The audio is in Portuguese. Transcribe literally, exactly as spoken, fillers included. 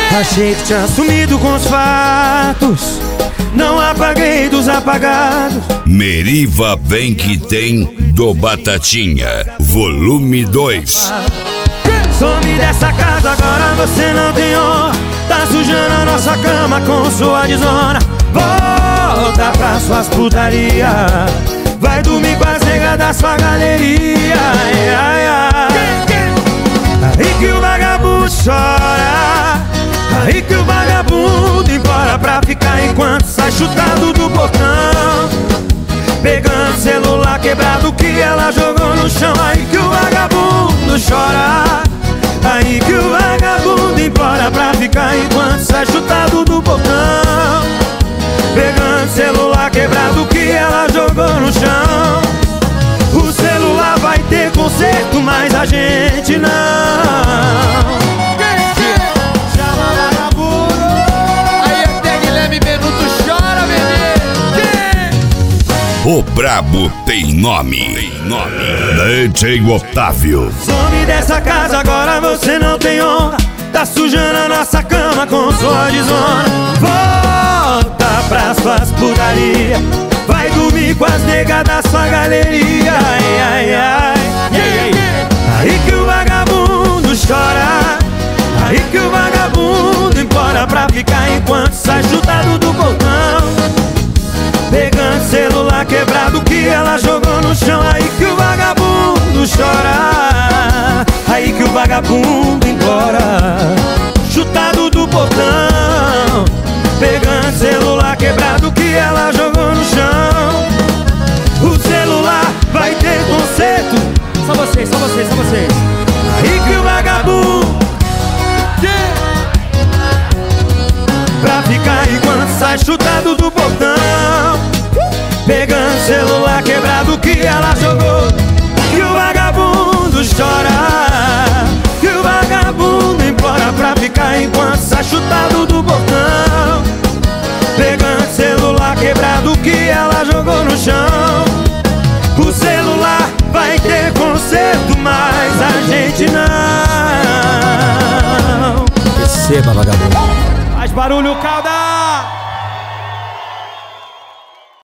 Achei que tinha sumido com os fatos, não apaguei dos apagados. Meriva Vem Que Tem do Batatinha, volume dois. Some dessa casa, agora você não tem honra. Tá sujando a nossa cama com sua desonra. Volta pra suas putaria, vai dormir com as negas da sua galeria. Ai, ai, ai. Aí que o vagabundo chora, aí que o vagabundo implora pra ficar enquanto sai chutado do portão, pegando celular quebrado que ela jogou no chão. Aí que o vagabundo chora, aí que o vagabundo implora pra ficar enquanto sai chutado do portão, pegando celular quebrado que ela jogou no chão. O celular vai ter conserto, mas a gente não. Chama vagabundo. Aí até Guilherme Benuto chora, bebê. O brabo tem nome. Tem nome. D J Otávio. Some dessa casa, agora você não tem honra. Tá sujando a nossa cama com sua desonra. Volta pra suas putaria, vai dormir com as negas da sua galeria. Ai, ai, ai. Aí que o vagabundo chora, aí que o vagabundo implora pra ficar enquanto sai chutado do portão, pegando celular quebrado que ela jogou no chão. Aí que o vagabundo chora, aí que o vagabundo implora, chutado do portão, pegando celular quebrado que ela jogou no chão. O celular vai ter conserto. Só vocês, só vocês, só vocês. Aí que o vagabundo, yeah, pra ficar enquanto sai chutado do portão, pegando celular quebrado que ela jogou. Que o vagabundo chora, que o vagabundo implora pra ficar enquanto sai chutado do portão, pegando celular quebrado que ela jogou no chão. O celular vai ter conserto, mas a gente não. Receba, vagabundo. Faz barulho, calda!